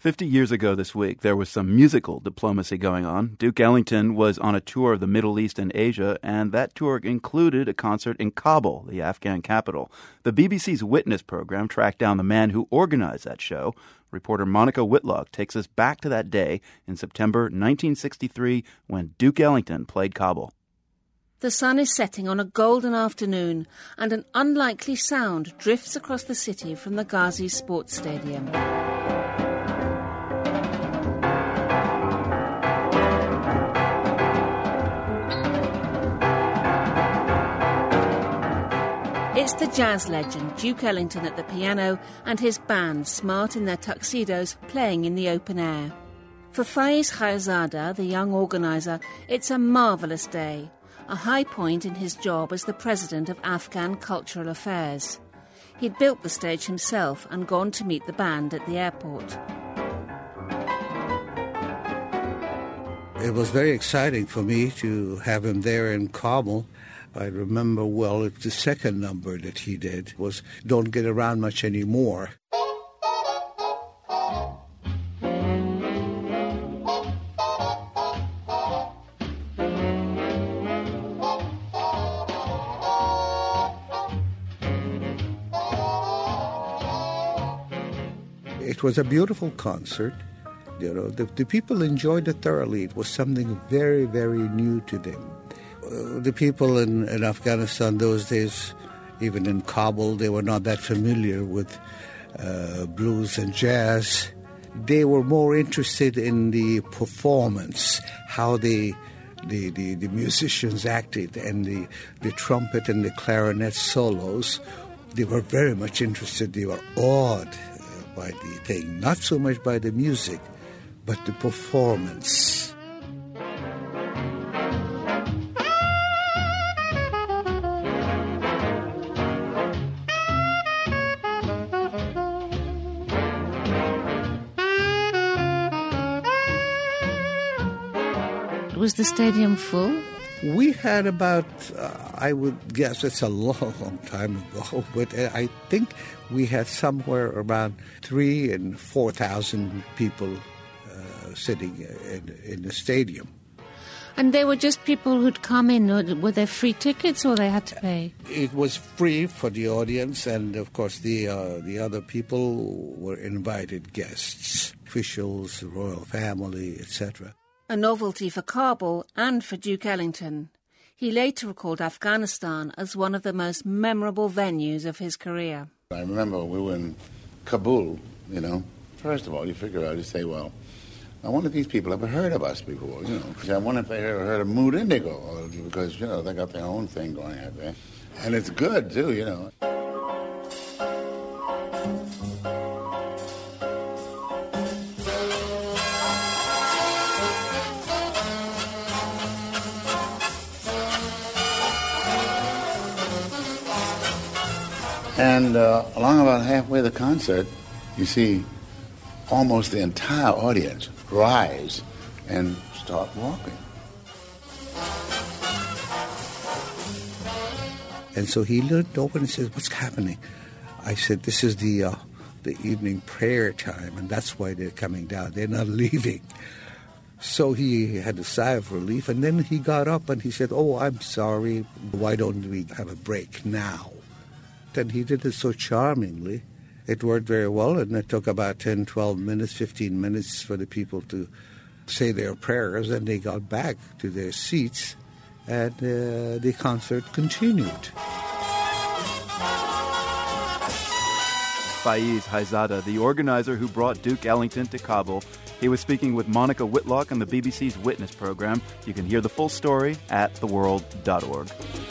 50 years ago this week, there was some musical diplomacy going on. Duke Ellington was on a tour of the Middle East and Asia, and that tour included a concert in Kabul, the Afghan capital. The BBC's Witness program tracked down the man who organized that show. Reporter Monica Whitlock takes us back to that day in September 1963 when Duke Ellington played Kabul. The sun is setting on a golden afternoon, and an unlikely sound drifts across the city from the Ghazi Sports Stadium. It's the jazz legend Duke Ellington at the piano and his band, smart in their tuxedos, playing in the open air. For Faiz Khaizada, the young organiser, it's a marvellous day, a high point in his job as the president of Afghan Cultural Affairs. He'd built the stage himself and gone to meet the band at the airport. It was very exciting for me to have him there in Kabul. I remember well, the second number that he did was Don't Get Around Much Anymore. It was a beautiful concert. You know, the people enjoyed it thoroughly. It was something very, very new to them. The people in Afghanistan those days, even in Kabul, they were not that familiar with blues and jazz. They were more interested in the performance, how the musicians acted, and the trumpet and the clarinet solos. They were very much interested. They were awed by the thing, not so much by the music, but the performance. Was the stadium full? We had about, I would guess it's a long time ago, but I think we had somewhere around 3,000 and 4,000 people sitting in the stadium. And they were just people who'd come in. Were there free tickets or they had to pay? It was free for the audience, and of course the other people were invited guests, officials, royal family, etc. A novelty for Kabul and for Duke Ellington. He later recalled Afghanistan as one of the most memorable venues of his career. I remember we were in Kabul, you know. First of all, you figure out, you say, well, I wonder if these people ever heard of us before, you know. Because I wonder if they ever heard of Mood Indigo, because, you know, they got their own thing going out there. And it's good, too, you know. And along about halfway the concert, you see almost the entire audience rise and start walking. And so he looked over and says, "What's happening?" I said, "This is the evening prayer time, and that's why they're coming down. They're not leaving." So he had a sigh of relief, and then he got up and he said, "Oh, I'm sorry. Why don't we have a break now?" And he did it so charmingly. It worked very well, and it took about 10, 12 minutes, 15 minutes for the people to say their prayers, and they got back to their seats, and the concert continued. Faiz Khaizada, the organizer who brought Duke Ellington to Kabul. He was speaking with Monica Whitlock on the BBC's Witness program. You can hear the full story at theworld.org.